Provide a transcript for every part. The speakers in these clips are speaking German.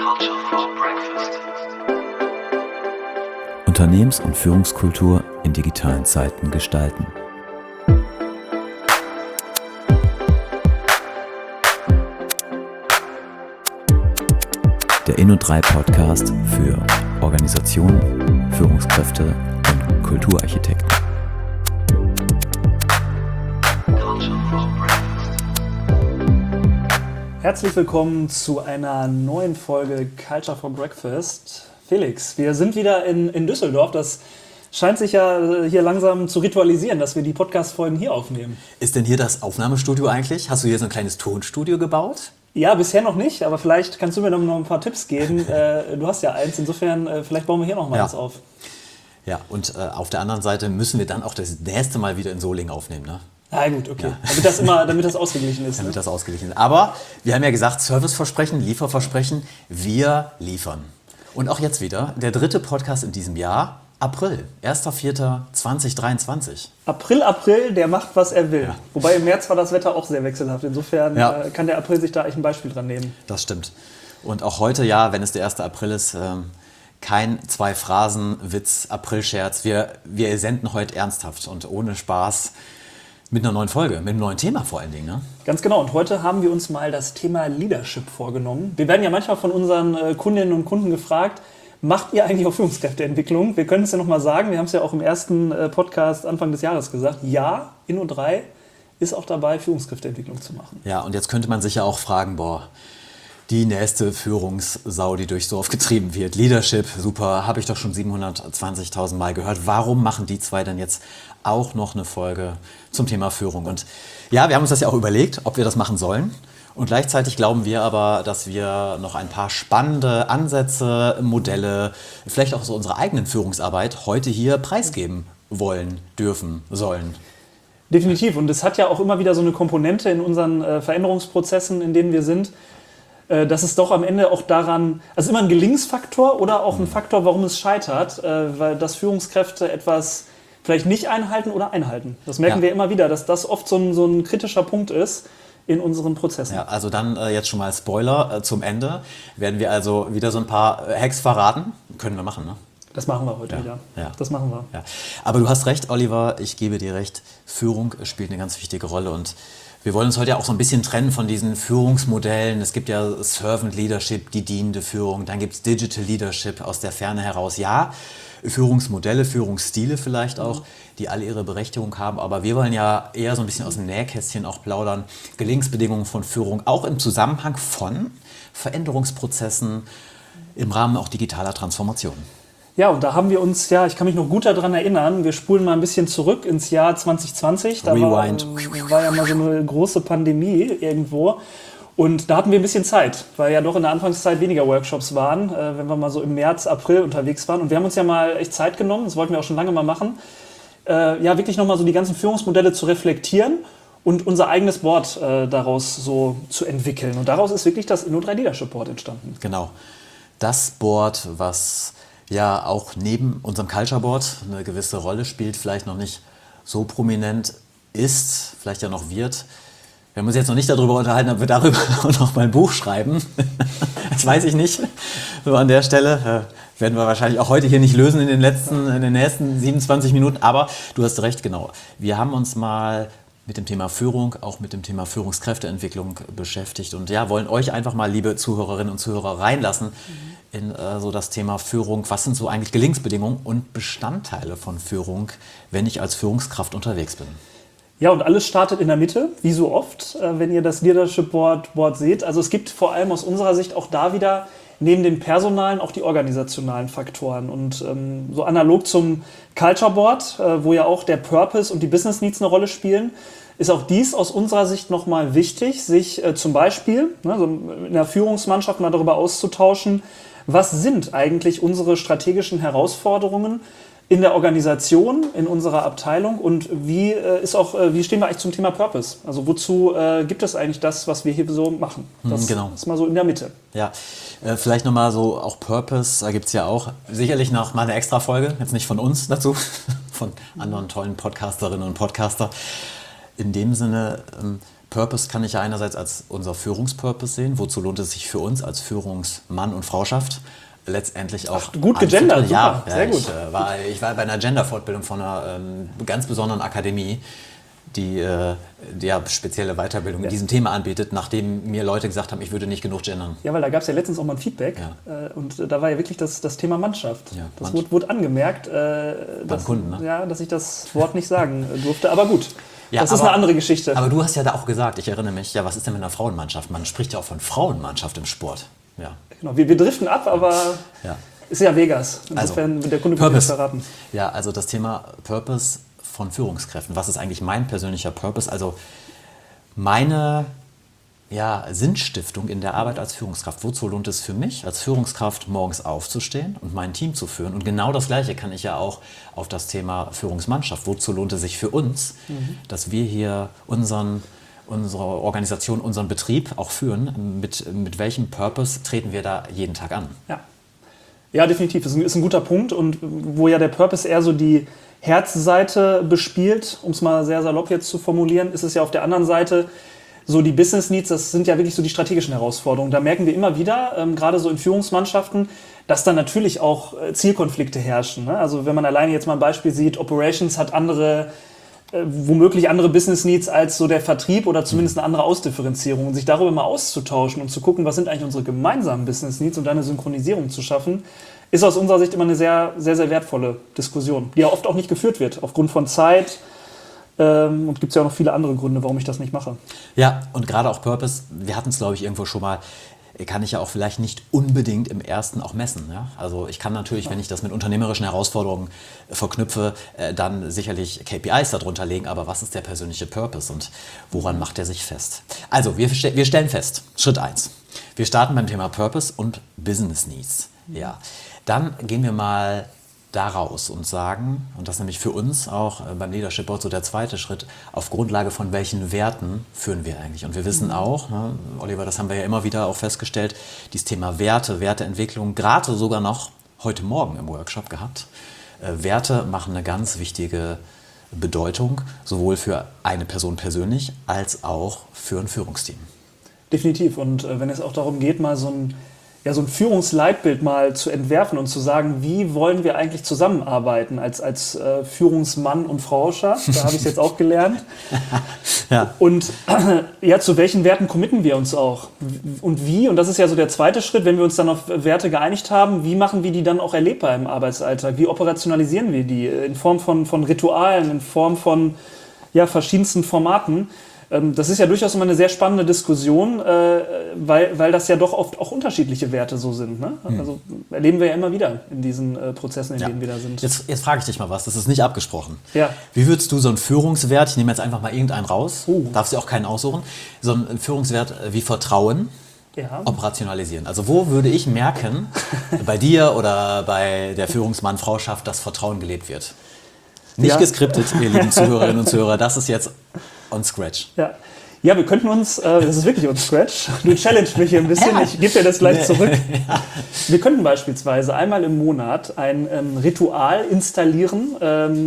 Culture for Breakfast. Unternehmens- und Führungskultur in digitalen Zeiten gestalten. Der Inno3 Podcast für Organisationen, Führungskräfte und Kulturarchitekten. Culture for Breakfast. Herzlich willkommen zu einer neuen Folge Culture for Breakfast. Felix, wir sind wieder in Düsseldorf. Das scheint sich ja hier langsam zu ritualisieren, dass wir die Podcast-Folgen hier aufnehmen. Ist denn hier das Aufnahmestudio eigentlich? Hast du hier so ein kleines Tonstudio gebaut? Ja, bisher noch nicht, aber vielleicht kannst du mir noch ein paar Tipps geben. Du hast ja eins, insofern vielleicht bauen wir hier noch mal was auf. Ja, und auf der anderen Seite müssen wir dann auch das nächste Mal wieder in Solingen aufnehmen, ne? Ah gut, okay. Ja. Damit das ausgeglichen ist. Damit Ne? das ausgeglichen ist. Aber wir haben ja gesagt, Serviceversprechen, Lieferversprechen, wir liefern. Und auch jetzt wieder, der dritte Podcast in diesem Jahr, April, 1.4.2023. April, der macht, was er will. Ja. Wobei im März war das Wetter auch sehr wechselhaft. Insofern Ja. kann der April sich da echt ein Beispiel dran nehmen. Das stimmt. Und auch heute, ja, wenn es der 1. April ist, kein Zwei-Phrasen-Witz, April-Scherz. Wir senden heute ernsthaft und ohne Spaß mit einer neuen Folge, mit einem neuen Thema vor allen Dingen. Ne? Ganz genau. Und heute haben wir uns mal das Thema Leadership vorgenommen. Wir werden ja manchmal von unseren Kundinnen und Kunden gefragt, macht ihr eigentlich auch Führungskräfteentwicklung? Wir können es ja nochmal sagen, wir haben es ja auch im ersten Podcast Anfang des Jahres gesagt. Ja, Inno3 ist auch dabei, Führungskräfteentwicklung zu machen. Ja, und jetzt könnte man sich ja auch fragen, die nächste Führungssau, die durchs Dorf getrieben wird. Leadership, super, habe ich doch schon 720.000 Mal gehört. Warum machen die zwei denn jetzt auch noch eine Folge zum Thema Führung? Und ja, wir haben uns das ja auch überlegt, ob wir das machen sollen. Und gleichzeitig glauben wir aber, dass wir noch ein paar spannende Ansätze, Modelle, vielleicht auch so unsere eigenen Führungsarbeit heute hier preisgeben wollen, dürfen, sollen. Definitiv. Und es hat ja auch immer wieder so eine Komponente in unseren Veränderungsprozessen, in denen wir sind, dass es doch am Ende auch daran, also immer ein Gelingensfaktor oder auch ein Faktor, warum es scheitert, weil das Führungskräfte etwas vielleicht nicht einhalten oder einhalten. Das merken wir immer wieder, dass das oft so ein kritischer Punkt ist in unseren Prozessen. Ja, also dann jetzt schon mal Spoiler zum Ende. Werden wir also wieder so ein paar Hacks verraten? Können wir machen, ne? Das machen wir heute wieder. Ja. Das machen wir. Ja. Aber du hast recht, Oliver, ich gebe dir recht. Führung spielt eine ganz wichtige Rolle und wir wollen uns heute ja auch so ein bisschen trennen von diesen Führungsmodellen. Es gibt ja Servant Leadership, die dienende Führung. Dann gibt es Digital Leadership aus der Ferne heraus. Ja, Führungsmodelle, Führungsstile vielleicht auch, die alle ihre Berechtigung haben. Aber wir wollen ja eher so ein bisschen aus dem Nähkästchen auch plaudern. Gelingensbedingungen von Führung, auch im Zusammenhang von Veränderungsprozessen im Rahmen auch digitaler Transformation. Ja, und da haben wir uns, ich kann mich noch gut daran erinnern, wir spulen mal ein bisschen zurück ins Jahr 2020. Da Rewind. war ja mal so eine große Pandemie irgendwo. Und da hatten wir ein bisschen Zeit, weil ja doch in der Anfangszeit weniger Workshops waren, wenn wir mal so im März, April unterwegs waren. Und wir haben uns ja mal echt Zeit genommen, das wollten wir auch schon lange mal machen, wirklich nochmal so die ganzen Führungsmodelle zu reflektieren und unser eigenes Board daraus so zu entwickeln. Und daraus ist wirklich das Inno3 Leadership Board entstanden. Genau. Das Board, was ja auch neben unserem Culture Board eine gewisse Rolle spielt, vielleicht noch nicht so prominent ist, vielleicht ja noch wird. Wir haben uns jetzt noch nicht darüber unterhalten, ob wir darüber noch mal ein Buch schreiben. Das weiß ich nicht. So an der Stelle werden wir wahrscheinlich auch heute hier nicht lösen in den nächsten 27 Minuten. Aber du hast recht, genau. Wir haben uns mal mit dem Thema Führung, auch mit dem Thema Führungskräfteentwicklung beschäftigt und ja, wollen euch einfach mal, liebe Zuhörerinnen und Zuhörer, reinlassen in so das Thema Führung. Was sind so eigentlich Gelingensbedingungen und Bestandteile von Führung, wenn ich als Führungskraft unterwegs bin? Ja, und alles startet in der Mitte, wie so oft, wenn ihr das Leadership Board seht. Also es gibt vor allem aus unserer Sicht auch da wieder neben den personalen auch die organisationalen Faktoren. Und so analog zum Culture Board, wo ja auch der Purpose und die Business Needs eine Rolle spielen, ist auch dies aus unserer Sicht nochmal wichtig, sich zum Beispiel so in der Führungsmannschaft mal darüber auszutauschen, was sind eigentlich unsere strategischen Herausforderungen in der Organisation, in unserer Abteilung und wie stehen wir eigentlich zum Thema Purpose? Also wozu gibt es eigentlich das, was wir hier so machen? Das ist mal so in der Mitte. Ja, vielleicht nochmal so auch Purpose, da gibt es ja auch sicherlich noch mal eine extra Folge, jetzt nicht von uns dazu, von anderen tollen Podcasterinnen und Podcaster. In dem Sinne, Purpose kann ich ja einerseits als unser Führungspurpose sehen. Wozu lohnt es sich für uns als Führungsmann und Frauschaft letztendlich auch... Gut gegendert, ja, super, sehr gut. Ich war bei einer Gender-Fortbildung von einer ganz besonderen Akademie, die ja spezielle Weiterbildung in diesem Thema anbietet, nachdem mir Leute gesagt haben, ich würde nicht genug gendern. Ja, weil da gab es ja letztens auch mal ein Feedback und da war ja wirklich das Thema Mannschaft. Ja, das wurde angemerkt, dass, Kunden, ne? ja, dass ich das Wort nicht sagen durfte, aber gut. Ja, das ist eine andere Geschichte. Aber du hast ja da auch gesagt, ich erinnere mich, ja, was ist denn mit einer Frauenmannschaft? Man spricht ja auch von Frauenmannschaft im Sport. Ja. Genau, wir driften ab, aber Ja. ist ja Vegas. Insofern wird der Kunde wird das verraten. Ja, also das Thema Purpose von Führungskräften. Was ist eigentlich mein persönlicher Purpose? Also meine Sinnstiftung in der Arbeit als Führungskraft. Wozu lohnt es für mich, als Führungskraft morgens aufzustehen und mein Team zu führen? Und genau das Gleiche kann ich ja auch auf das Thema Führungsmannschaft. Wozu lohnt es sich für uns, dass wir hier unsere Organisation, unseren Betrieb auch führen? Mit welchem Purpose treten wir da jeden Tag an? Ja, definitiv. Das ist ein guter Punkt. Und wo ja der Purpose eher so die Herzseite bespielt, um es mal sehr salopp jetzt zu formulieren, ist es ja auf der anderen Seite so die Business Needs, das sind ja wirklich so die strategischen Herausforderungen. Da merken wir immer wieder, gerade so in Führungsmannschaften, dass da natürlich auch Zielkonflikte herrschen. Ne? Also wenn man alleine jetzt mal ein Beispiel sieht, Operations hat womöglich andere Business Needs als so der Vertrieb oder zumindest eine andere Ausdifferenzierung. Und sich darüber mal auszutauschen und zu gucken, was sind eigentlich unsere gemeinsamen Business Needs und da eine Synchronisierung zu schaffen, ist aus unserer Sicht immer eine sehr, sehr, sehr wertvolle Diskussion, die ja oft auch nicht geführt wird, aufgrund von Zeit. Und gibt es ja auch noch viele andere Gründe, warum ich das nicht mache. Ja, und gerade auch Purpose, wir hatten es, glaube ich, irgendwo schon mal, kann ich ja auch vielleicht nicht unbedingt im ersten auch messen. Ja? Also ich kann natürlich, wenn ich das mit unternehmerischen Herausforderungen verknüpfe, dann sicherlich KPIs darunter legen, aber was ist der persönliche Purpose und woran macht er sich fest? Also wir stellen fest, Schritt 1, wir starten beim Thema Purpose und Business Needs. Ja. Dann gehen wir mal daraus und sagen, und das ist nämlich für uns auch beim Leadership Board so der zweite Schritt, auf Grundlage von welchen Werten führen wir eigentlich. Und wir wissen auch, ne, Oliver, das haben wir ja immer wieder auch festgestellt, dieses Thema Werte, Werteentwicklung, gerade sogar noch heute Morgen im Workshop gehabt. Werte machen eine ganz wichtige Bedeutung, sowohl für eine Person persönlich als auch für ein Führungsteam. Definitiv. Und wenn es auch darum geht, mal so ein Führungsleitbild mal zu entwerfen und zu sagen, wie wollen wir eigentlich zusammenarbeiten als Führungsmann und Frauschaft, da habe ich es jetzt auch gelernt. Ja. Und zu welchen Werten committen wir uns auch? Und wie, und das ist ja so der zweite Schritt, wenn wir uns dann auf Werte geeinigt haben, wie machen wir die dann auch erlebbar im Arbeitsalltag? Wie operationalisieren wir die in Form von Ritualen, in Form von verschiedensten Formaten? Das ist ja durchaus immer eine sehr spannende Diskussion, weil das ja doch oft auch unterschiedliche Werte so sind. Ne? Also erleben wir ja immer wieder in diesen Prozessen, in denen wir da sind. Jetzt frage ich dich mal was, das ist nicht abgesprochen. Ja. Wie würdest du so einen Führungswert, ich nehme jetzt einfach mal irgendeinen raus, darfst du auch keinen aussuchen, so einen Führungswert wie Vertrauen operationalisieren? Also wo würde ich merken, bei dir oder bei der Führungsmann-Frauschaft, dass Vertrauen gelebt wird? Nicht geskriptet, ihr lieben Zuhörerinnen und Zuhörer, das ist jetzt on scratch. Ja, wir könnten uns, das ist wirklich on scratch, du challengest mich hier ein bisschen, ich gebe dir das gleich zurück. Wir könnten beispielsweise einmal im Monat ein Ritual installieren,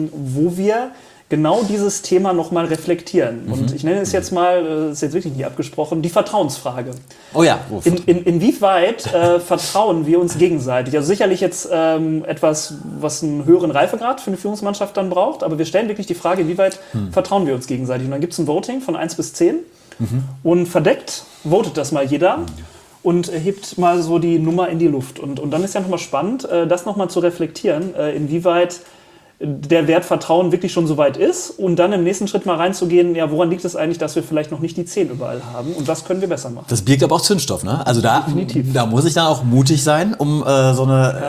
wo wir genau dieses Thema nochmal reflektieren. Und ich nenne es jetzt mal, das ist jetzt wirklich nicht abgesprochen, die Vertrauensfrage. Oh ja. Inwieweit vertrauen wir uns gegenseitig? Also sicherlich jetzt etwas, was einen höheren Reifegrad für eine Führungsmannschaft dann braucht, aber wir stellen wirklich die Frage, inwieweit vertrauen wir uns gegenseitig? Und dann gibt es ein Voting von 1 bis 10 und verdeckt votet das mal jeder. Und hebt mal so die Nummer in die Luft. Und dann ist ja nochmal spannend, das nochmal zu reflektieren, inwieweit der Wert Vertrauen wirklich schon so weit ist und dann im nächsten Schritt mal reinzugehen, ja, woran liegt es eigentlich, dass wir vielleicht noch nicht die 10 überall haben und was können wir besser machen? Das birgt aber auch Zündstoff, ne? Also da muss ich dann auch mutig sein, um so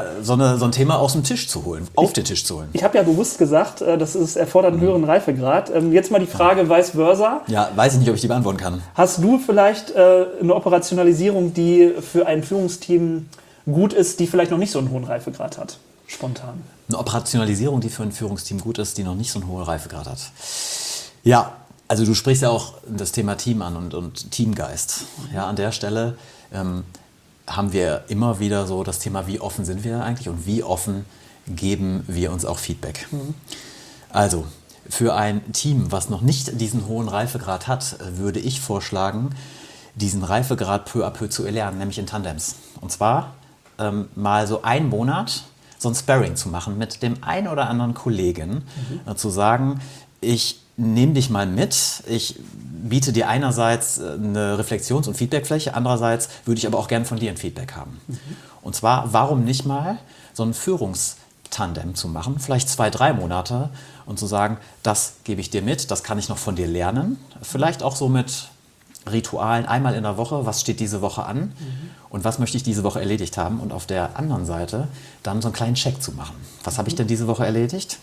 ein Thema aus dem Tisch zu holen, auf den Tisch zu holen. Ich habe ja bewusst gesagt, das erfordert einen höheren Reifegrad. Jetzt mal die Frage vice versa. Ja, weiß ich nicht, ob ich die beantworten kann. Hast du vielleicht eine Operationalisierung, die für ein Führungsteam gut ist, die vielleicht noch nicht so einen hohen Reifegrad hat? Spontan. Eine Operationalisierung, die für ein Führungsteam gut ist, die noch nicht so einen hohen Reifegrad hat. Ja, also du sprichst ja auch das Thema Team an und Teamgeist. Ja, an der Stelle haben wir immer wieder so das Thema, wie offen sind wir eigentlich und wie offen geben wir uns auch Feedback. Also, Für ein Team, was noch nicht diesen hohen Reifegrad hat, würde ich vorschlagen, diesen Reifegrad peu à peu zu erlernen, nämlich in Tandems. Und zwar mal so einen Monat so ein Sparring zu machen mit dem einen oder anderen Kollegen, zu sagen, ich nehme dich mal mit, ich biete dir einerseits eine Reflexions- und Feedbackfläche, andererseits würde ich aber auch gern von dir ein Feedback haben. Und zwar, warum nicht mal so ein Führungstandem zu machen, vielleicht 2-3 Monate und zu sagen, das gebe ich dir mit, das kann ich noch von dir lernen, vielleicht auch so mit Ritualen einmal in der Woche, was steht diese Woche an und was möchte ich diese Woche erledigt haben und auf der anderen Seite dann so einen kleinen Check zu machen. Was habe ich denn diese Woche erledigt?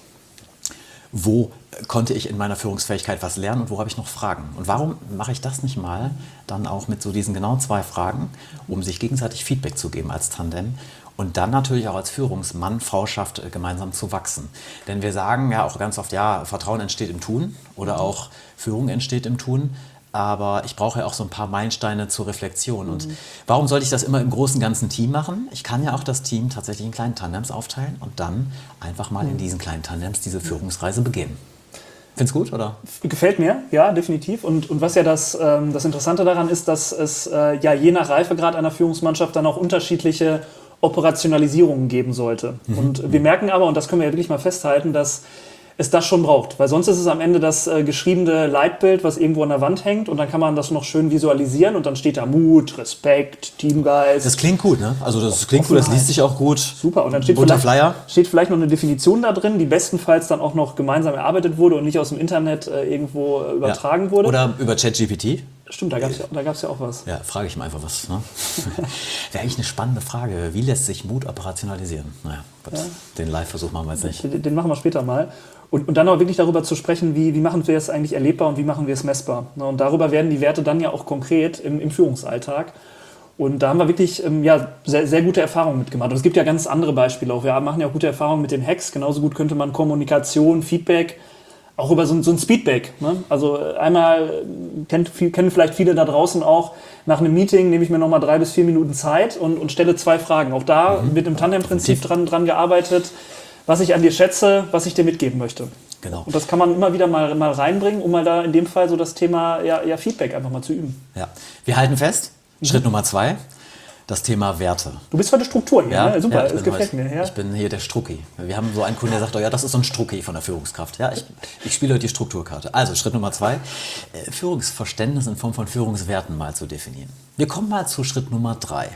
Wo konnte ich in meiner Führungsfähigkeit was lernen und wo habe ich noch Fragen? Und warum mache ich das nicht mal dann auch mit so diesen genau 2 Fragen, um sich gegenseitig Feedback zu geben als Tandem und dann natürlich auch als Führungsmann, Frauschaft gemeinsam zu wachsen. Denn wir sagen ja auch ganz oft, ja, Vertrauen entsteht im Tun oder auch Führung entsteht im Tun. Aber ich brauche ja auch so ein paar Meilensteine zur Reflexion. Und warum sollte ich das immer im großen ganzen Team machen? Ich kann ja auch das Team tatsächlich in kleinen Tandems aufteilen und dann einfach mal in diesen kleinen Tandems diese Führungsreise begehen. Findest du gut, oder? Gefällt mir, ja, definitiv. Und was ja das Interessante daran ist, dass es ja je nach Reifegrad einer Führungsmannschaft dann auch unterschiedliche Operationalisierungen geben sollte. Und wir merken aber, und das können wir ja wirklich mal festhalten, dass es das schon braucht. Weil sonst ist es am Ende das geschriebene Leitbild, was irgendwo an der Wand hängt und dann kann man das noch schön visualisieren und dann steht da Mut, Respekt, Teamgeist. Das klingt gut, ne? Also das klingt gut, das liest sich auch gut. Super. Und dann steht vielleicht noch eine Definition da drin, die bestenfalls dann auch noch gemeinsam erarbeitet wurde und nicht aus dem Internet irgendwo übertragen wurde. Oder über ChatGPT. Stimmt, da gab's ja auch was. Ja, frage ich mal einfach was. Ne? Wäre eigentlich eine spannende Frage. Wie lässt sich Mut operationalisieren? Naja, den Live-Versuch machen wir jetzt nicht. Den machen wir später mal. Und dann auch wirklich darüber zu sprechen, wie machen wir es eigentlich erlebbar und wie machen wir es messbar. Und darüber werden die Werte dann ja auch konkret im Führungsalltag. Und da haben wir wirklich sehr, sehr gute Erfahrungen mitgemacht. Und es gibt ja ganz andere Beispiele auch. Wir machen ja auch gute Erfahrungen mit den Hacks. Genauso gut könnte man Kommunikation, Feedback, auch über so ein Speedback. Ne? Also einmal kennen vielleicht viele da draußen auch, nach einem Meeting nehme ich mir nochmal 3 bis 4 Minuten Zeit und stelle 2 Fragen. Auch da mit dem Tandem-Prinzip dran gearbeitet, was ich an dir schätze, was ich dir mitgeben möchte. Genau. Und das kann man immer wieder mal reinbringen, um mal da in dem Fall so das Thema Feedback einfach mal zu üben. Ja. Wir halten fest, Schritt Nummer 2. Das Thema Werte. Du bist heute Struktur hier, ja, ne? Super, ja, das gefällt mir. Ja. Ich bin hier der Strucki. Wir haben so einen Kunden, der sagt, oh ja, das ist so ein Strucki von der Führungskraft. Ja, ich spiele heute die Strukturkarte. Also Schritt Nummer 2, Führungsverständnis in Form von Führungswerten mal zu definieren. Wir kommen mal zu Schritt Nummer 3.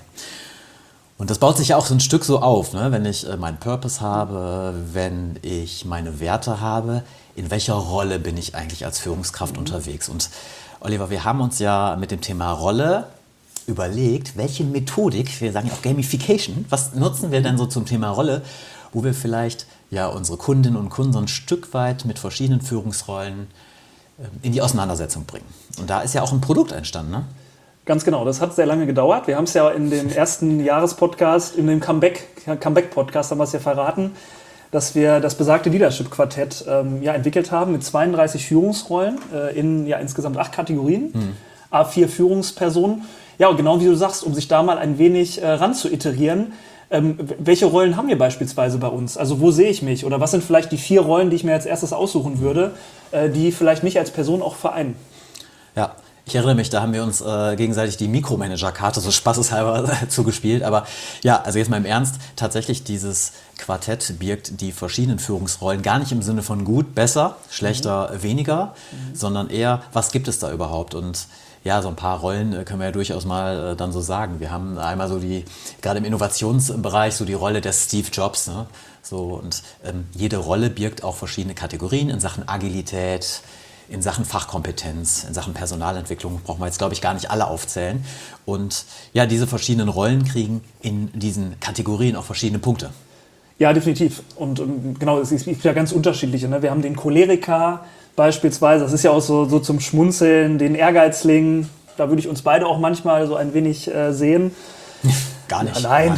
Und das baut sich ja auch so ein Stück so auf, ne? Wenn ich meinen Purpose habe, wenn ich meine Werte habe, in welcher Rolle bin ich eigentlich als Führungskraft unterwegs? Und Oliver, wir haben uns ja mit dem Thema Rolle überlegt, welche Methodik, wir sagen ja auch Gamification, was nutzen wir denn so zum Thema Rolle, wo wir vielleicht ja unsere Kundinnen und Kunden so ein Stück weit mit verschiedenen Führungsrollen in die Auseinandersetzung bringen. Und da ist ja auch ein Produkt entstanden, ne? Ganz genau, das hat sehr lange gedauert. Wir haben es ja in dem ersten Jahrespodcast, in dem Comeback-Podcast haben wir es ja verraten, dass wir das besagte Leadership-Quartett entwickelt haben mit 32 Führungsrollen in insgesamt 8 Kategorien, A4 Führungspersonen. Ja, und genau wie du sagst, um sich da mal ein wenig ran zu iterieren, welche Rollen haben wir beispielsweise bei uns? Also wo sehe ich mich? Oder was sind vielleicht die 4 Rollen, die ich mir als erstes aussuchen würde, die vielleicht mich als Person auch vereinen? Ja, ich erinnere mich, da haben wir uns gegenseitig die Mikromanager-Karte so spaßeshalber zugespielt. Aber ja, also jetzt mal im Ernst, tatsächlich dieses Quartett birgt die verschiedenen Führungsrollen gar nicht im Sinne von gut, besser, schlechter, weniger, sondern eher, was gibt es da überhaupt? Und ja, so ein paar Rollen können wir ja durchaus mal dann so sagen. Wir haben einmal so gerade im Innovationsbereich, so die Rolle des Steve Jobs. Ne? So, und jede Rolle birgt auch verschiedene Kategorien in Sachen Agilität, in Sachen Fachkompetenz, in Sachen Personalentwicklung. Brauchen wir jetzt, glaube ich, gar nicht alle aufzählen. Und ja, diese verschiedenen Rollen kriegen in diesen Kategorien auch verschiedene Punkte. Ja, definitiv. Und genau, es gibt ja ganz unterschiedliche. Ne? Wir haben den Choleriker beispielsweise, das ist ja auch so zum Schmunzeln, den Ehrgeizling, da würde ich uns beide auch manchmal so ein wenig sehen. Gar nicht. Nein.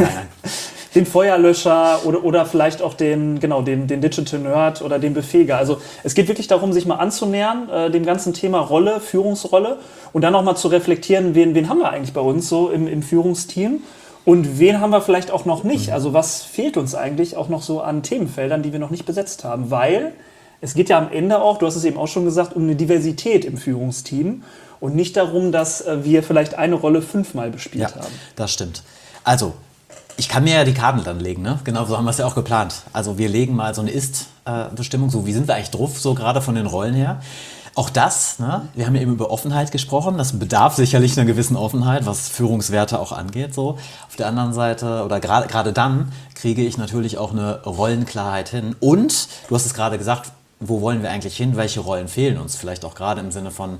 Den Feuerlöscher oder vielleicht auch den Digital Nerd oder den Befähiger. Also es geht wirklich darum, sich mal anzunähern, dem ganzen Thema Rolle, Führungsrolle und dann auch mal zu reflektieren, wen haben wir eigentlich bei uns so im Führungsteam und wen haben wir vielleicht auch noch nicht. Also was fehlt uns eigentlich auch noch so an Themenfeldern, die wir noch nicht besetzt haben, weil es geht ja am Ende auch, du hast es eben auch schon gesagt, um eine Diversität im Führungsteam und nicht darum, dass wir vielleicht eine Rolle 5-mal bespielt haben. Das stimmt. Also, ich kann mir ja die Karten dann legen, ne? Genau, so haben wir es ja auch geplant. Also wir legen mal so eine Ist-Bestimmung, so wie sind wir eigentlich drauf, so gerade von den Rollen her. Auch das, ne? Wir haben ja eben über Offenheit gesprochen, das bedarf sicherlich einer gewissen Offenheit, was Führungswerte auch angeht. So. Auf der anderen Seite, oder gerade dann, kriege ich natürlich auch eine Rollenklarheit hin. Und, du hast es gerade gesagt, wo wollen wir eigentlich hin, welche Rollen fehlen uns? Vielleicht auch gerade im Sinne von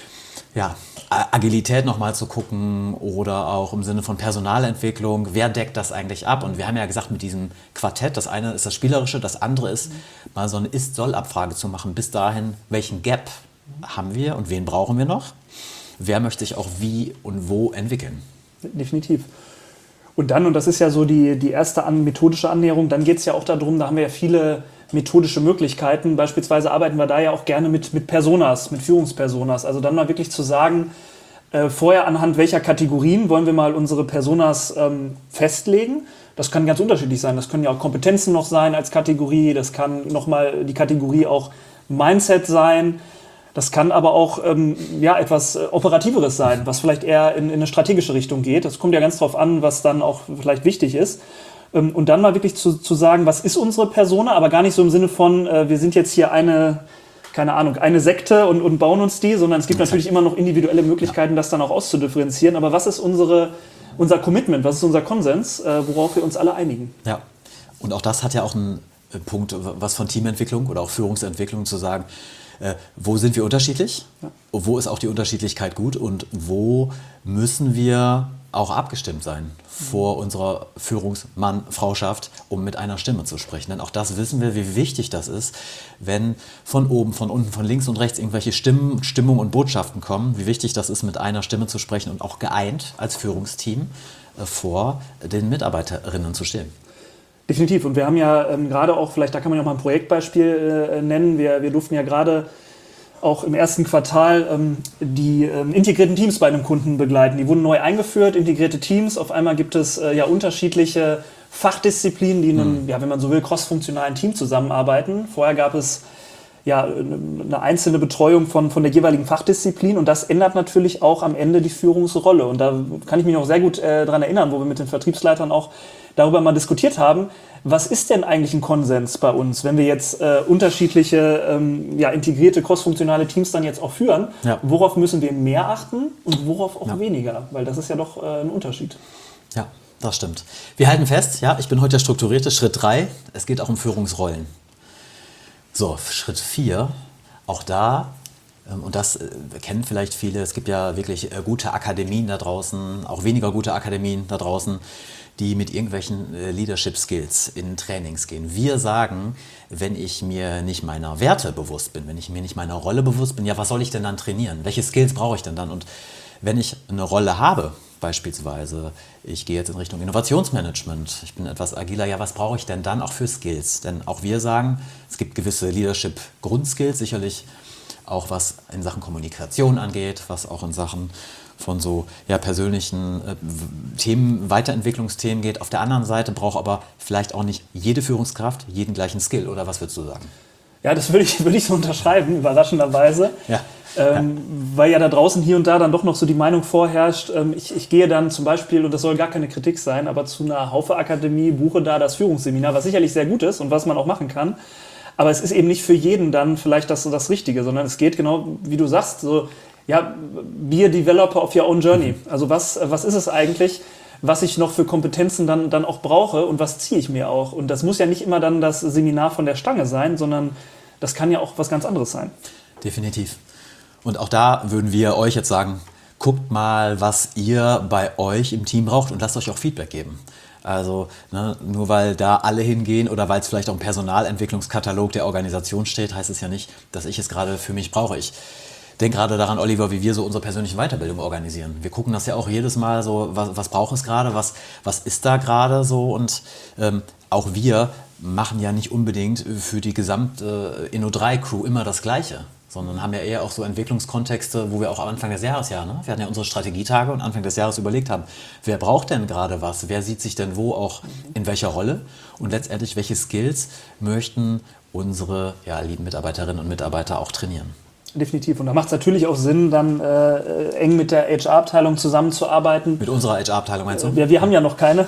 Agilität nochmal zu gucken oder auch im Sinne von Personalentwicklung, wer deckt das eigentlich ab? Und wir haben ja gesagt, mit diesem Quartett, das eine ist das Spielerische, das andere ist, mal so eine Ist-Soll-Abfrage zu machen. Bis dahin, welchen Gap haben wir und wen brauchen wir noch? Wer möchte sich auch wie und wo entwickeln? Definitiv. Und dann, und das ist ja so die erste methodische Annäherung, dann geht es ja auch darum, da haben wir ja viele methodische Möglichkeiten. Beispielsweise arbeiten wir da ja auch gerne mit Personas, mit Führungspersonas. Also dann mal wirklich zu sagen, vorher anhand welcher Kategorien wollen wir mal unsere Personas festlegen. Das kann ganz unterschiedlich sein. Das können ja auch Kompetenzen noch sein als Kategorie. Das kann nochmal die Kategorie auch Mindset sein. Das kann aber auch etwas Operativeres sein, was vielleicht eher in eine strategische Richtung geht. Das kommt ja ganz drauf an, was dann auch vielleicht wichtig ist. Und dann mal wirklich zu sagen, was ist unsere Persona, aber gar nicht so im Sinne von, wir sind jetzt hier eine Sekte und bauen uns die, sondern es gibt natürlich immer noch individuelle Möglichkeiten, das dann auch auszudifferenzieren. Aber was ist unser Commitment, was ist unser Konsens, worauf wir uns alle einigen? Ja, und auch das hat ja auch einen Punkt, was von Teamentwicklung oder auch Führungsentwicklung zu sagen, wo sind wir unterschiedlich, wo ist auch die Unterschiedlichkeit gut und wo müssen wir auch abgestimmt sein vor unserer Führungsmann-Frauschaft, um mit einer Stimme zu sprechen. Denn auch das wissen wir, wie wichtig das ist, wenn von oben, von unten, von links und rechts irgendwelche Stimmungen und Botschaften kommen, wie wichtig das ist, mit einer Stimme zu sprechen und auch geeint als Führungsteam vor den Mitarbeiterinnen zu stehen. Definitiv. Und wir haben ja gerade auch, vielleicht da kann man ja auch mal ein Projektbeispiel nennen, wir durften ja gerade auch im ersten Quartal die integrierten Teams bei einem Kunden begleiten. Die wurden neu eingeführt, integrierte Teams. Auf einmal gibt es unterschiedliche Fachdisziplinen, die in einem, wenn man so will, crossfunktionalen Team zusammenarbeiten. Vorher gab es eine einzelne Betreuung von der jeweiligen Fachdisziplin und das ändert natürlich auch am Ende die Führungsrolle. Und da kann ich mich noch sehr gut daran erinnern, wo wir mit den Vertriebsleitern auch darüber mal diskutiert haben, was ist denn eigentlich ein Konsens bei uns, wenn wir jetzt unterschiedliche integrierte, crossfunktionale Teams dann jetzt auch führen? Ja. Worauf müssen wir mehr achten und worauf auch weniger? Weil das ist ja doch ein Unterschied. Ja, das stimmt. Wir halten fest, ich bin heute der Strukturierte, Schritt 3, es geht auch um Führungsrollen. So, Schritt 4, auch da, und das kennen vielleicht viele, es gibt ja wirklich gute Akademien da draußen, auch weniger gute Akademien da draußen, die mit irgendwelchen Leadership Skills in Trainings gehen. Wir sagen, wenn ich mir nicht meiner Werte bewusst bin, wenn ich mir nicht meiner Rolle bewusst bin, was soll ich denn dann trainieren? Welche Skills brauche ich denn dann? Und wenn ich eine Rolle habe, beispielsweise, ich gehe jetzt in Richtung Innovationsmanagement, ich bin etwas agiler, was brauche ich denn dann auch für Skills? Denn auch wir sagen, es gibt gewisse Leadership-Grundskills, sicherlich auch was in Sachen Kommunikation angeht, was auch in Sachen von so persönlichen Themen, Weiterentwicklungsthemen geht. Auf der anderen Seite braucht aber vielleicht auch nicht jede Führungskraft jeden gleichen Skill, oder was würdest du sagen? Ja, das würde ich so unterschreiben, überraschenderweise. Ja. Weil ja da draußen hier und da dann doch noch so die Meinung vorherrscht, ich gehe dann zum Beispiel, und das soll gar keine Kritik sein, aber zu einer Haufe-Akademie, buche da das Führungsseminar, was sicherlich sehr gut ist und was man auch machen kann. Aber es ist eben nicht für jeden dann vielleicht das Richtige, sondern es geht genau, wie du sagst, so, be a developer of your own journey. Also was ist es eigentlich, was ich noch für Kompetenzen dann auch brauche und was ziehe ich mir auch? Und das muss ja nicht immer dann das Seminar von der Stange sein, sondern das kann ja auch was ganz anderes sein. Definitiv. Und auch da würden wir euch jetzt sagen, guckt mal, was ihr bei euch im Team braucht und lasst euch auch Feedback geben. Also nur weil da alle hingehen oder weil es vielleicht auch im Personalentwicklungskatalog der Organisation steht, heißt es ja nicht, dass ich es gerade für mich brauche. Ich denke gerade daran, Oliver, wie wir so unsere persönliche Weiterbildung organisieren. Wir gucken das ja auch jedes Mal so, was braucht es gerade, was ist da gerade so, und auch wir machen ja nicht unbedingt für die gesamte Inno3-Crew immer das Gleiche, sondern haben ja eher auch so Entwicklungskontexte, wo wir auch am Anfang des Jahres wir hatten ja unsere Strategietage und Anfang des Jahres überlegt haben, wer braucht denn gerade was, wer sieht sich denn wo auch in welcher Rolle und letztendlich welche Skills möchten unsere lieben Mitarbeiterinnen und Mitarbeiter auch trainieren. Definitiv. Und da macht es natürlich auch Sinn, dann eng mit der HR-Abteilung zusammenzuarbeiten. Mit unserer HR-Abteilung meinst du? Ja, wir haben ja noch keine.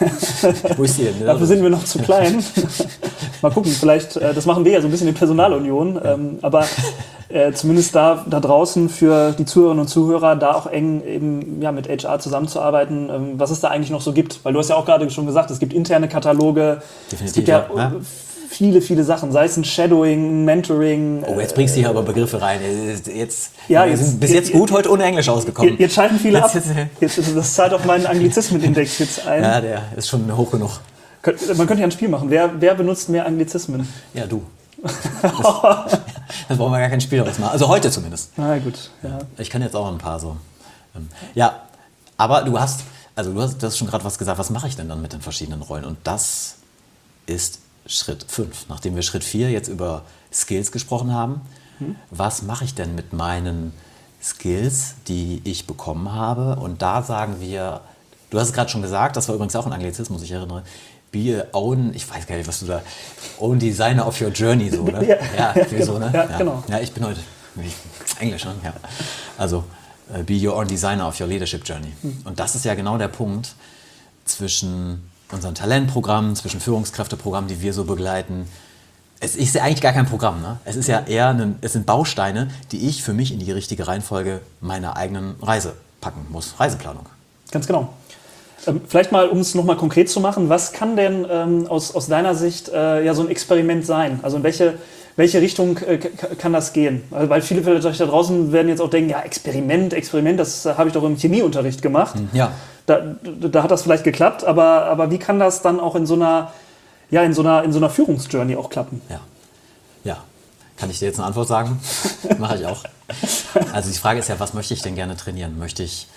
Wo ist die? Dafür sind wir noch zu klein. Mal gucken, vielleicht, das machen wir ja so ein bisschen in Personalunion, aber zumindest da draußen für die Zuhörerinnen und Zuhörer, da auch eng eben mit HR zusammenzuarbeiten, was es da eigentlich noch so gibt. Weil du hast ja auch gerade schon gesagt, es gibt interne Kataloge, Definitiv, es gibt ja viele Sachen, sei es ein Shadowing, ein Mentoring. Oh, jetzt bringst du hier aber Begriffe rein. Wir sind bis jetzt jetzt gut heute ohne Englisch ausgekommen. Jetzt schalten viele ab. Das zahlt auf meinen Anglizismen-Index jetzt ein. Ja, der ist schon hoch genug. Man könnte ja ein Spiel machen. Wer benutzt mehr Anglizismen? Ja, du. Das brauchen wir gar kein Spiel daraus machen. Also heute zumindest. Na gut, ja. Ich kann jetzt auch ein paar so. Ja, aber du hast schon gerade was gesagt. Was mache ich denn dann mit den verschiedenen Rollen? Und das ist Schritt 5. Nachdem wir Schritt 4 jetzt über Skills gesprochen haben, was mache ich denn mit meinen Skills, die ich bekommen habe? Und da sagen wir, du hast es gerade schon gesagt, das war übrigens auch ein Anglizismus, ich erinnere, ich weiß gar nicht, was du da, own designer of your journey, so, ne? Ja, so, ne? Ja, genau. Ja, ich bin heute Englisch, ne? Ja. Also, be your own designer of your leadership journey. Und das ist ja genau der Punkt zwischen unseren Talentprogrammen, zwischen Führungskräfteprogrammen, die wir so begleiten. Es ist ja eigentlich gar kein Programm, ne? Es ist ja eher es sind Bausteine, die ich für mich in die richtige Reihenfolge meiner eigenen Reise packen muss. Reiseplanung. Ganz genau. Vielleicht mal, um es nochmal konkret zu machen, was kann denn aus deiner Sicht so ein Experiment sein? Also in welche Richtung kann das gehen? Also, weil viele vielleicht da draußen werden jetzt auch denken, ja, Experiment, das habe ich doch im Chemieunterricht gemacht. Ja. Da hat das vielleicht geklappt, aber wie kann das dann auch in so einer Führungsjourney auch klappen? Ja. Kann ich dir jetzt eine Antwort sagen? Mache ich auch. Also die Frage ist ja, was möchte ich denn gerne trainieren? Möchte ich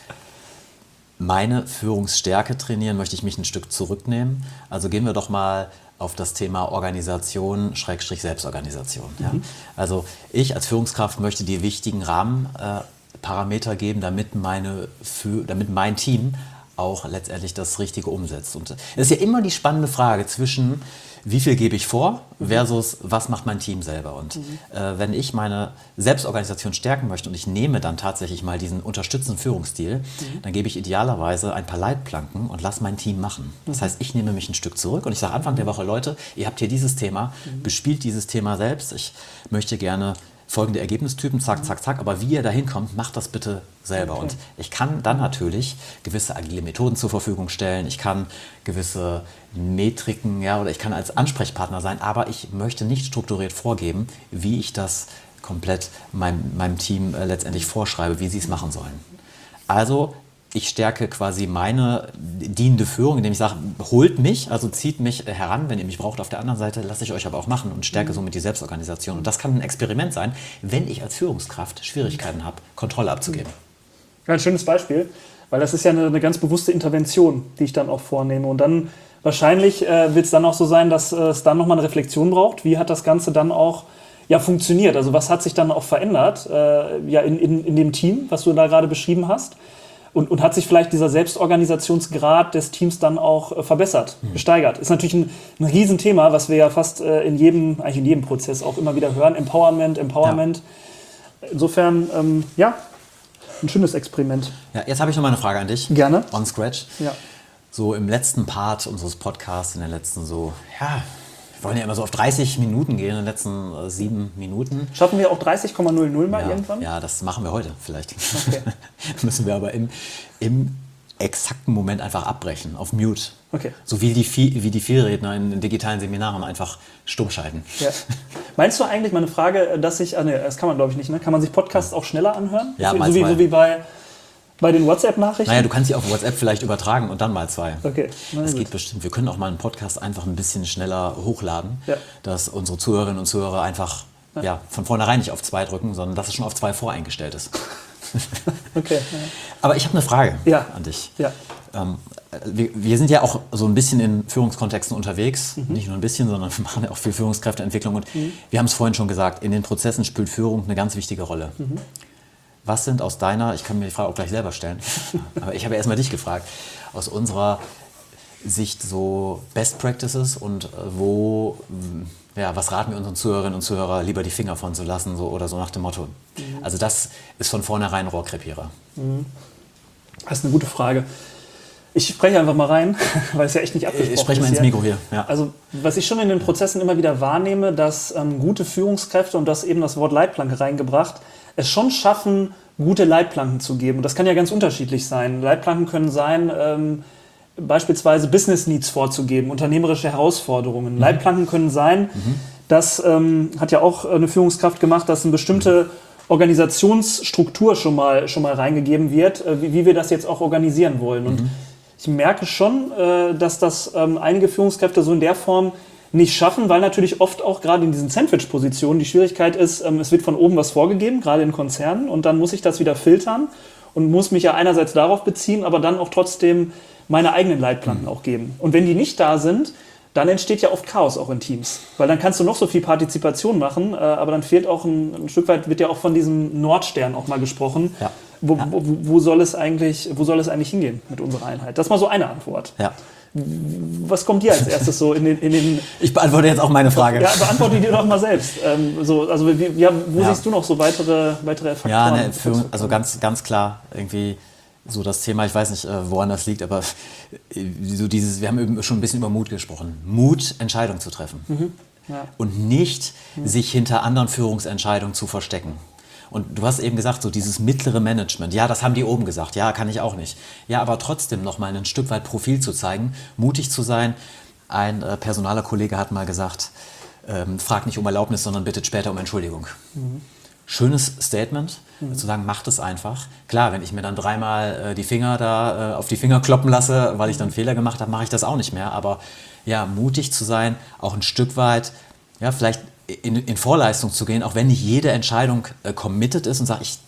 meine Führungsstärke trainieren? Möchte ich mich ein Stück zurücknehmen? Also gehen wir doch mal auf das Thema Organisation, Selbstorganisation. Ja? Also ich als Führungskraft möchte die wichtigen Rahmenparameter geben, damit mein Team auch letztendlich das Richtige umsetzt. Und es ist ja immer die spannende Frage zwischen, wie viel gebe ich vor versus, was macht mein Team selber. Und wenn ich meine Selbstorganisation stärken möchte und ich nehme dann tatsächlich mal diesen unterstützenden Führungsstil, dann gebe ich idealerweise ein paar Leitplanken und lasse mein Team machen. Das heißt, ich nehme mich ein Stück zurück und ich sage Anfang der Woche, Leute, ihr habt hier dieses Thema, bespielt dieses Thema selbst. Ich möchte gerne folgende Ergebnistypen, zack, zack, zack, aber wie ihr da hinkommt, macht das bitte selber. Okay. Und ich kann dann natürlich gewisse agile Methoden zur Verfügung stellen, ich kann gewisse Metriken, oder ich kann als Ansprechpartner sein, aber ich möchte nicht strukturiert vorgeben, wie ich das komplett meinem Team letztendlich vorschreibe, wie sie es machen sollen. Also ich stärke quasi meine dienende Führung, indem ich sage, holt mich, also zieht mich heran, wenn ihr mich braucht. Auf der anderen Seite lasse ich euch aber auch machen und stärke somit die Selbstorganisation. Und das kann ein Experiment sein, wenn ich als Führungskraft Schwierigkeiten habe, Kontrolle abzugeben. Ja, ein schönes Beispiel, weil das ist ja eine ganz bewusste Intervention, die ich dann auch vornehme. Und dann wahrscheinlich wird es dann auch so sein, dass es dann nochmal eine Reflexion braucht. Wie hat das Ganze dann auch funktioniert? Also was hat sich dann auch verändert in dem Team, was du da gerade beschrieben hast? Und hat sich vielleicht dieser Selbstorganisationsgrad des Teams dann auch verbessert, gesteigert? Ist natürlich ein Riesenthema, was wir ja fast in jedem Prozess auch immer wieder hören. Empowerment. Ja. Insofern, ein schönes Experiment. Ja, jetzt habe ich noch mal eine Frage an dich. Gerne. On Scratch. Ja. So im letzten Part unseres Podcasts, in den letzten wir wollen ja immer so auf 30 Minuten gehen, in den letzten 7 Minuten. Schaffen wir auch 30,00 mal irgendwann? Ja, das machen wir heute vielleicht. Okay. Müssen wir aber im exakten Moment einfach abbrechen, auf Mute. Okay. So wie die Vielredner in digitalen Seminaren einfach stumm schalten. Ja. Meinst du eigentlich, meine Frage, dass das kann man glaube ich nicht, ne? Kann man sich Podcasts auch schneller anhören? Ja, so wie bei den WhatsApp-Nachrichten? Naja, du kannst sie auf WhatsApp vielleicht übertragen und dann mal 2. Okay. Das geht bestimmt. Wir können auch mal einen Podcast einfach ein bisschen schneller hochladen, ja, dass unsere Zuhörerinnen und Zuhörer einfach von vornherein nicht auf 2 drücken, sondern dass es schon auf 2 voreingestellt ist. Okay. Ja. Aber ich habe eine Frage an dich. Ja. Wir sind ja auch so ein bisschen in Führungskontexten unterwegs, nicht nur ein bisschen, sondern wir machen ja auch viel Führungskräfteentwicklung. Und wir haben es vorhin schon gesagt, in den Prozessen spielt Führung eine ganz wichtige Rolle. Was sind ich kann mir die Frage auch gleich selber stellen, aber ich habe erstmal dich gefragt, aus unserer Sicht so Best Practices und was raten wir unseren Zuhörerinnen und Zuhörern, lieber die Finger von zu lassen, so oder so nach dem Motto. Also das ist von vornherein Rohrkrepierer. Das ist eine gute Frage. Ich spreche einfach mal rein, weil es ja echt nicht abgesprochen ist. Sprech mal ins Mikro hier. Ja. Also was ich schon in den Prozessen immer wieder wahrnehme, dass gute Führungskräfte, und das eben das Wort Leitplanke reingebracht, es schon schaffen, gute Leitplanken zu geben. Und das kann ja ganz unterschiedlich sein. Leitplanken können sein, beispielsweise Business Needs vorzugeben, unternehmerische Herausforderungen. Leitplanken können sein, das hat ja auch eine Führungskraft gemacht, dass eine bestimmte Organisationsstruktur schon mal reingegeben wird, wie wir das jetzt auch organisieren wollen. Und ich merke schon, dass das einige Führungskräfte so in der Form nicht schaffen, weil natürlich oft auch gerade in diesen Sandwich-Positionen die Schwierigkeit ist, es wird von oben was vorgegeben, gerade in Konzernen, und dann muss ich das wieder filtern und muss mich ja einerseits darauf beziehen, aber dann auch trotzdem meine eigenen Leitplanken auch geben. Und wenn die nicht da sind, dann entsteht ja oft Chaos auch in Teams. Weil dann kannst du noch so viel Partizipation machen, aber dann fehlt auch ein Stück weit, wird ja auch von diesem Nordstern auch mal gesprochen. Ja. Wo soll es eigentlich hingehen mit unserer Einheit? Das ist mal so eine Antwort. Ja. Was kommt dir als erstes so in den Ich beantworte jetzt auch meine Frage. Ja, beantworte die dir doch mal selbst. Wo siehst du noch so weitere Faktoren? Ja, also ganz klar irgendwie so das Thema, ich weiß nicht, woran das liegt, aber so wir haben eben schon ein bisschen über Mut gesprochen. Mut, Entscheidungen zu treffen. Ja. Und nicht sich hinter anderen Führungsentscheidungen zu verstecken. Und du hast eben gesagt, so dieses mittlere Management, ja, das haben die oben gesagt, ja, kann ich auch nicht. Ja, aber trotzdem noch mal ein Stück weit Profil zu zeigen, mutig zu sein. Ein personaler Kollege hat mal gesagt, frag nicht um Erlaubnis, sondern bittet später um Entschuldigung. Schönes Statement, zu sagen, macht es einfach. Klar, wenn ich mir dann dreimal die Finger auf die Finger kloppen lasse, weil ich dann Fehler gemacht habe, mache ich das auch nicht mehr. Aber ja, mutig zu sein, auch ein Stück weit, ja, vielleicht in Vorleistung zu gehen, auch wenn nicht jede Entscheidung committed ist und sage, ich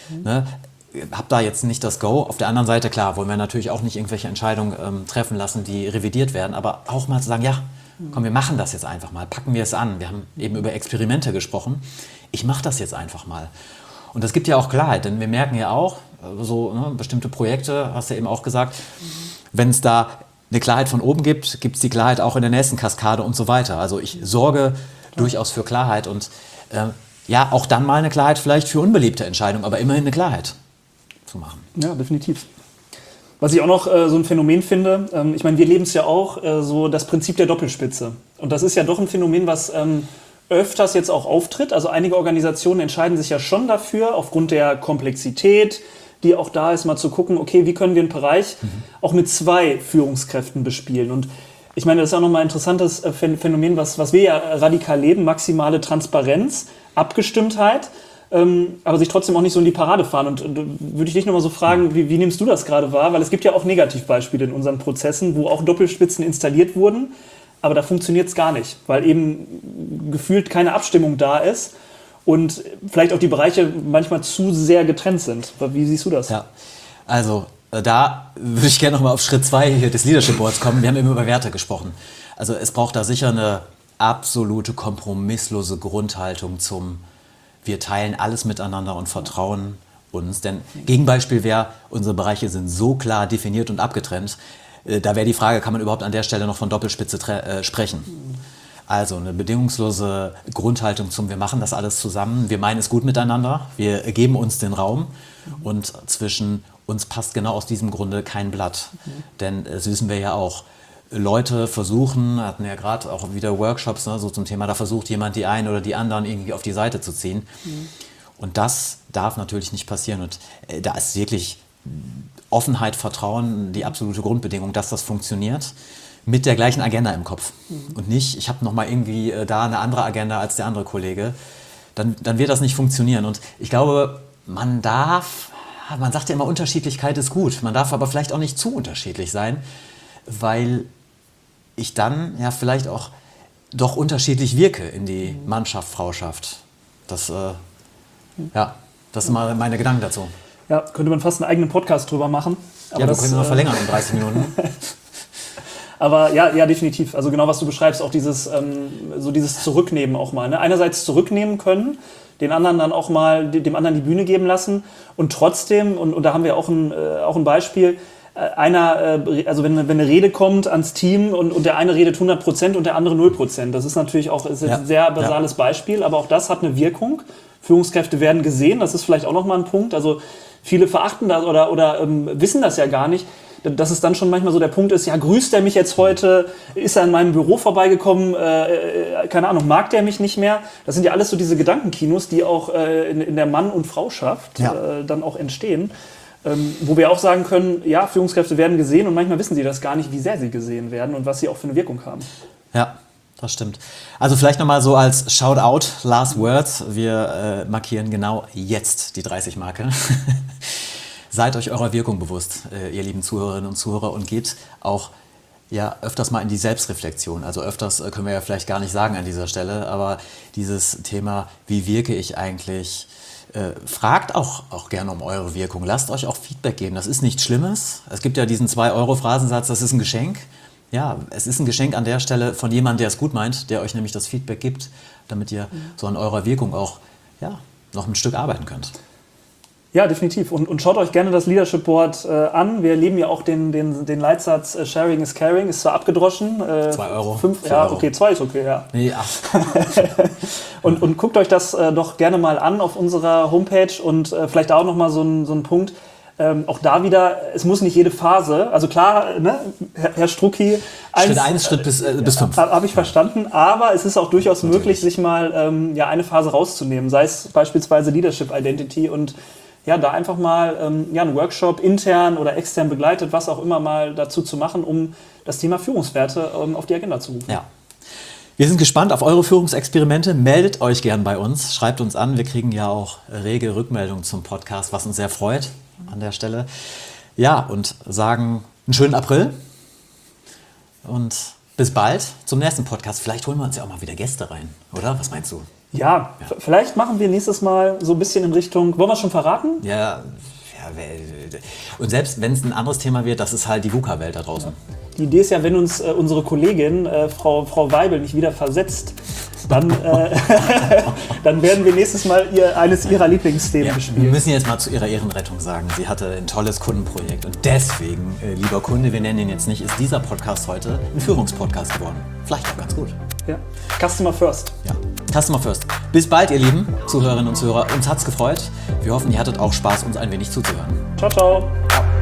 habe da jetzt nicht das Go. Auf der anderen Seite, klar, wollen wir natürlich auch nicht irgendwelche Entscheidungen treffen lassen, die revidiert werden, aber auch mal zu sagen, ja, komm, wir machen das jetzt einfach mal, packen wir es an. Wir haben eben über Experimente gesprochen. Ich mache das jetzt einfach mal. Und das gibt ja auch Klarheit, denn wir merken ja auch, bestimmte Projekte, hast du ja eben auch gesagt, wenn es da eine Klarheit von oben gibt, gibt es die Klarheit auch in der nächsten Kaskade und so weiter. Also ich sorge durchaus für Klarheit und auch dann mal eine Klarheit vielleicht für unbeliebte Entscheidungen, aber immerhin eine Klarheit zu machen. Ja, definitiv. Was ich auch noch so ein Phänomen finde, ich meine, wir leben es ja auch, so das Prinzip der Doppelspitze. Und das ist ja doch ein Phänomen, was öfters jetzt auch auftritt. Also einige Organisationen entscheiden sich ja schon dafür, aufgrund der Komplexität, die auch da ist, mal zu gucken, okay, wie können wir einen Bereich auch mit 2 Führungskräften bespielen. Und ich meine, das ist auch nochmal ein interessantes Phänomen, was wir ja radikal leben, maximale Transparenz, Abgestimmtheit, aber sich trotzdem auch nicht so in die Parade fahren. Und würde ich dich nochmal so fragen, wie nimmst du das gerade wahr? Weil es gibt ja auch Negativbeispiele in unseren Prozessen, wo auch Doppelspitzen installiert wurden, aber da funktioniert es gar nicht, weil eben gefühlt keine Abstimmung da ist und vielleicht auch die Bereiche manchmal zu sehr getrennt sind. Wie siehst du das? Ja, also da würde ich gerne nochmal auf Schritt 2 hier des Leadership Boards kommen. Wir haben eben über Werte gesprochen. Also es braucht da sicher eine absolute kompromisslose Grundhaltung zum wir teilen alles miteinander und vertrauen uns. Denn Gegenbeispiel wäre, unsere Bereiche sind so klar definiert und abgetrennt, da wäre die Frage, kann man überhaupt an der Stelle noch von Doppelspitze sprechen? Also eine bedingungslose Grundhaltung zum wir machen das alles zusammen, wir meinen es gut miteinander, wir geben uns den Raum und zwischen uns passt genau aus diesem Grunde kein Blatt. Denn das wissen wir ja auch. Leute versuchen, hatten ja gerade auch wieder Workshops so zum Thema, da versucht jemand die einen oder die anderen irgendwie auf die Seite zu ziehen. Und das darf natürlich nicht passieren. Und da ist wirklich Offenheit, Vertrauen die absolute Grundbedingung, dass das funktioniert. Mit der gleichen Agenda im Kopf. Und nicht, ich habe nochmal irgendwie da eine andere Agenda als der andere Kollege. Dann wird das nicht funktionieren. Und ich glaube, man sagt ja immer, Unterschiedlichkeit ist gut. Man darf aber vielleicht auch nicht zu unterschiedlich sein, weil ich dann ja vielleicht auch doch unterschiedlich wirke in die Mannschaft, Frauschaft. Das sind mal meine Gedanken dazu. Ja, könnte man fast einen eigenen Podcast drüber machen. Aber ja, wir können noch verlängern um 30 Minuten. Aber ja, definitiv. Also genau, was du beschreibst, auch dieses Zurücknehmen auch mal. Ne? Einerseits zurücknehmen können, den anderen dann auch mal, dem anderen die Bühne geben lassen und trotzdem, und da haben wir auch ein Beispiel, also wenn eine Rede kommt ans Team und der eine redet 100% und der andere 0%. Das ist natürlich auch ein sehr basales Beispiel, aber auch das hat eine Wirkung. Führungskräfte werden gesehen, das ist vielleicht auch nochmal ein Punkt. Also viele verachten das oder wissen das ja gar nicht, dass es dann schon manchmal so der Punkt ist, ja, grüßt er mich jetzt heute, ist er in meinem Büro vorbeigekommen, keine Ahnung, mag der mich nicht mehr? Das sind ja alles so diese Gedankenkinos, die auch in der Mann- und Frauschaft dann auch entstehen. Wo wir auch sagen können, ja, Führungskräfte werden gesehen und manchmal wissen sie das gar nicht, wie sehr sie gesehen werden und was sie auch für eine Wirkung haben. Ja, das stimmt. Also vielleicht nochmal so als Shoutout, last words. Wir markieren genau jetzt die 30-Marke. Seid euch eurer Wirkung bewusst, ihr lieben Zuhörerinnen und Zuhörer, und geht auch öfters mal in die Selbstreflexion. Also öfters können wir ja vielleicht gar nicht sagen an dieser Stelle, aber dieses Thema, wie wirke ich eigentlich, fragt auch gerne um eure Wirkung. Lasst euch auch Feedback geben. Das ist nichts Schlimmes. Es gibt ja diesen 2-Euro-Phrasensatz, das ist ein Geschenk. Ja, es ist ein Geschenk an der Stelle von jemandem, der es gut meint, der euch nämlich das Feedback gibt, damit ihr so an eurer Wirkung auch noch ein Stück arbeiten könnt. Ja, definitiv. Und schaut euch gerne das Leadership Board an. Wir leben ja auch den Leitsatz Sharing is Caring. Ist zwar abgedroschen. 2 Euro. 5, ja, okay, 2 ist okay, ja. Nee, 8. und guckt euch das doch gerne mal an auf unserer Homepage und vielleicht auch nochmal so ein Punkt. Auch da wieder, es muss nicht jede Phase, also klar, ne, Herr Strucki, Schritt 1, Schritt bis 5. Habe ich verstanden, aber es ist auch durchaus möglich, sich mal eine Phase rauszunehmen, sei es beispielsweise Leadership Identity und da einfach mal einen Workshop intern oder extern begleitet, was auch immer mal dazu zu machen, um das Thema Führungswerte auf die Agenda zu rufen. Ja. Wir sind gespannt auf eure Führungsexperimente. Meldet euch gern bei uns, schreibt uns an. Wir kriegen ja auch rege Rückmeldungen zum Podcast, was uns sehr freut an der Stelle. Ja, und sagen einen schönen April und bis bald zum nächsten Podcast. Vielleicht holen wir uns ja auch mal wieder Gäste rein, oder? Was meinst du? Ja, vielleicht machen wir nächstes Mal so ein bisschen in Richtung, wollen wir es schon verraten? Ja, und selbst wenn es ein anderes Thema wird, das ist halt die VUCA-Welt da draußen. Die Idee ist ja, wenn uns unsere Kollegin, Frau Weibel, nicht wieder versetzt, dann werden wir nächstes Mal eines ihrer Lieblingsthemen bespielen. Wir müssen jetzt mal zu ihrer Ehrenrettung sagen, sie hatte ein tolles Kundenprojekt und deswegen, lieber Kunde, wir nennen ihn jetzt nicht, ist dieser Podcast heute ein Führungspodcast geworden. Vielleicht auch ganz gut. Ja. Customer First. Ja, Customer First. Bis bald, ihr lieben Zuhörerinnen und Zuhörer. Uns hat's gefreut. Wir hoffen, ihr hattet auch Spaß, uns ein wenig zuzuhören. Ciao, ciao.